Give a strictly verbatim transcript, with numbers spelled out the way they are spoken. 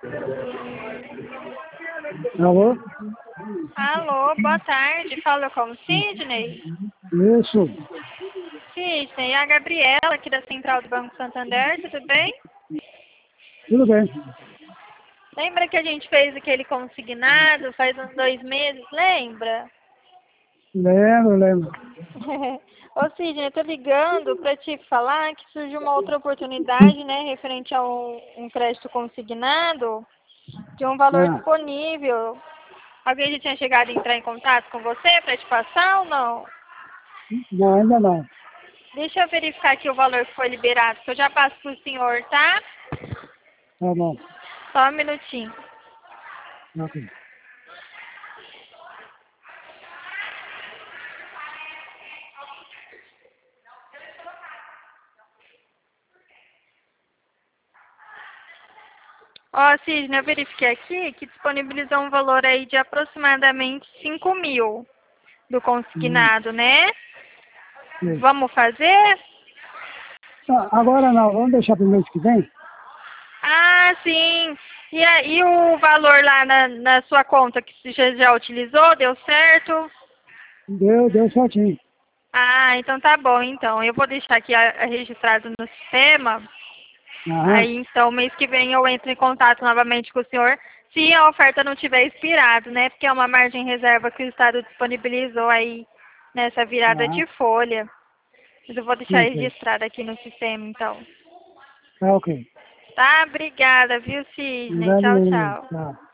Alô? Alô, boa tarde. Fala com o Sidney. Isso. Sidney, é a Gabriela aqui da Central do Banco Santander, tudo bem? Tudo bem. Lembra que a gente fez aquele consignado faz uns dois meses, lembra? Lembro, lembro. Ô Sidney, eu tô ligando para te falar que surgiu uma outra oportunidade, né, referente a um, um crédito consignado de um valor Ah, disponível. Alguém já tinha chegado a entrar em contato com você para te passar ou não? não, ainda não. Deixa eu verificar aqui o valor que foi liberado, que eu já passo pro senhor, tá? Tá bom. Só um minutinho. Ok. Ó, Sidney, eu verifiquei aqui que disponibilizou um valor aí de aproximadamente cinco mil do Hum, consignado, né? sim. Vamos fazer? Ah, agora não, vamos deixar para o mês que vem? Ah, sim. E aí o valor lá na, na sua conta que você já utilizou, deu certo? Deu, deu certinho. Ah, então tá bom, então. Eu vou deixar aqui a- a registrado no sistema. Aham, Aí, então, mês que vem eu entro em contato novamente com o senhor, se a oferta não tiver expirado, né? Porque é uma margem reserva que o Estado disponibilizou aí nessa virada aham. de folha. Mas eu vou deixar Ok. registrado aqui no sistema, então. Tá ok. Tá? Obrigada, viu, Sidney? Tchau, Valeu, tchau. tchau.